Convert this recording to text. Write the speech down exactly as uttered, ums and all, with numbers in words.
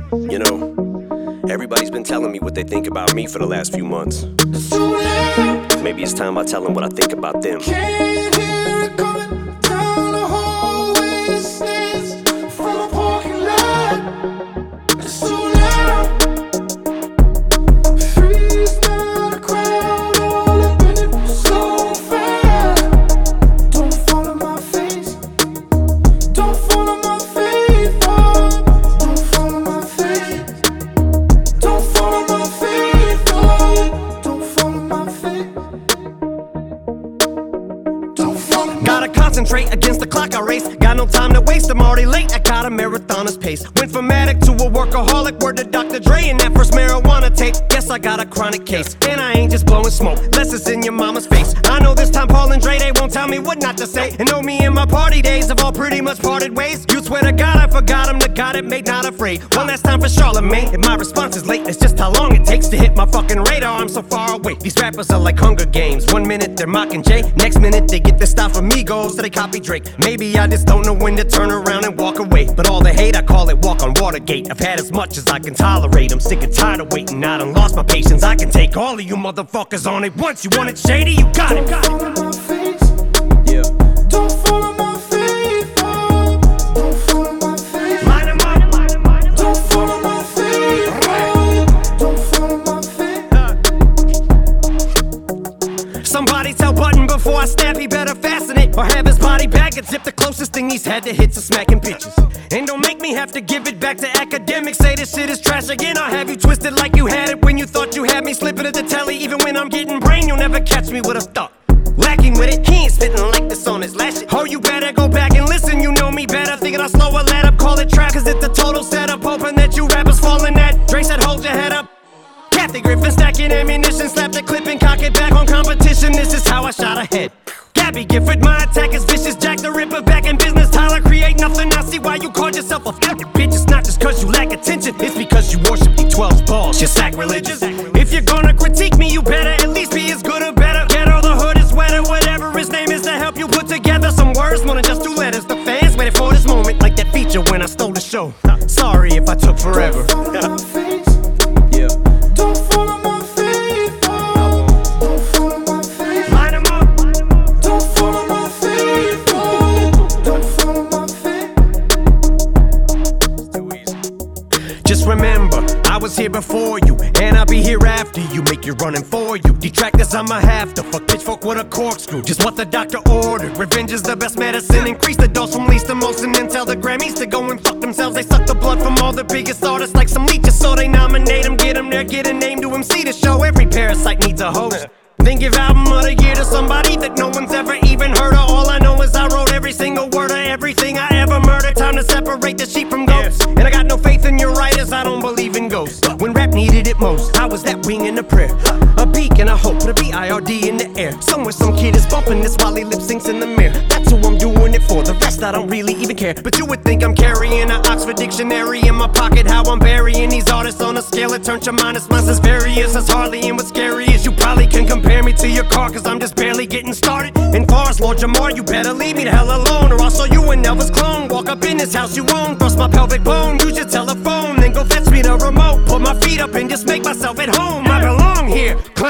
You know, everybody's been telling me what they think about me for the last few months. Maybe it's time I tell them what I think about them. Can't hear it coming down the hallway. It stands from a parking lot. It's too loud. Freeze now, the crowd all up in it so fast. Don't follow my face. Don't follow my face. Oh, don't follow my face. Don't follow my face. Oh, don't follow my face. Gotta concentrate against the clock I race. Got no time to waste, I'm already late. I got a marathoner's pace. Went from addict to a workaholic. Word to Doctor Dre and that first marijuana tape. Yes, I got a chronic case, and I ain't just blowing smoke. Less it's in your mama's face. I know this time Paul and Dre, they won't tell me what not to say. And know me and my party days have all pretty much parted ways. You swear to God I forgot him, the God it made, not afraid. One last time for Charlemagne. If my response is late, it's just how long it takes to hit my fucking radar. I'm so far away. These rappers are like Hunger Games. One minute they're mocking Jay, next minute they get their style from Migos, so they copy Drake. Maybe I just don't know when to turn around and walk away. But all the hate, I call it walk on Watergate. I've had as much as I can tolerate. I'm sick and tired of waiting. I done lost my patience. I can take all of you motherfuckers on it once. You want it shady? You got it. Don't follow my face. Yeah. Don't follow my face. Oh, don't follow my face. Line 'em up, line 'em up. Don't follow my face. Oh, don't follow my face. Somebody tell Button before I snap, he better fasten it or have his body bag and zip. The closest thing he's had to hits are smacking pitches. And don't make me have to give it back to academics. Say this shit is trash again. I'll have you twisted like you had it when you thought you had me. Slipping at the telly, even when I'm getting brain, you'll never catch me with a thought. Lacking with it, he ain't spitting like this on his last shit. Oh, you better go back and listen, you know me better. Thinking I'll slow a let up, call it trap, cause it's a total setup. Hoping that you rappers fall in that. Dre said hold your head up. Kathy Griffin stacking ammunition, slap the clip and cock it back on competition. This is how I shot ahead. Gabby Gifford, my attack is vicious. Jack the Ripper back in business. Tyler, create nothing. I see why you called yourself a f***ing bitch. It's not just cause you lack attention, it's because you worship the twelve balls. You're sacrilegious. If you're gonna critique me, you better at least be as good or better. Ghetto, the hood is wetter, whatever his name is, to help you put together some words. More than just two letters. The fans waited for this moment, like that feature when I stole the show. Sorry if I took forever. Don't follow my face. Yeah. Don't follow my face. Oh, don't follow my face. Line 'em up. Don't follow my face. Oh, don't follow my face. Too easy. Just remember, I was here before you, and I'll be here after you. Make it running for you. Detractors, I'ma have to fuck pitchfork with a corkscrew. Just what the doctor ordered. Revenge is the best medicine. Increase the dose from least to most, and then tell the Grammys to go and fuck themselves. They suck the blood from all the biggest artists like some leeches, so they nominate them, get them there, get a name to M C to show. Every parasite needs a host. Then give album of the year to somebody that no one's ever even heard of. All I know is I wrote every single word of everything I ever murdered. Time to separate the sheep from goats. And I got no faith in your writers, I don't believe in ghosts. When rap needed it most, I was that wing in a prayer, a beacon, a hope, a B I R D in the air. Somewhere some kid is bumping this while he lip syncs in the mirror. That's who I'm doing it for, the rest I don't really even care. But you would think I'm carrying an Oxford dictionary in my pocket. How I'm burying these artists on a scale that turns your minus mine's as various as Harley. And what's scary is you probably can compare me to your car, cause I'm just barely getting started. And far as Lord Jamar, you better leave me the hell alone, or I'll show you an Elvis clone. Walk up in this house you own, bust my pelvic bone, use your telephone, then go fetch me the remote. Put my feet up and just make myself at home. I belong here.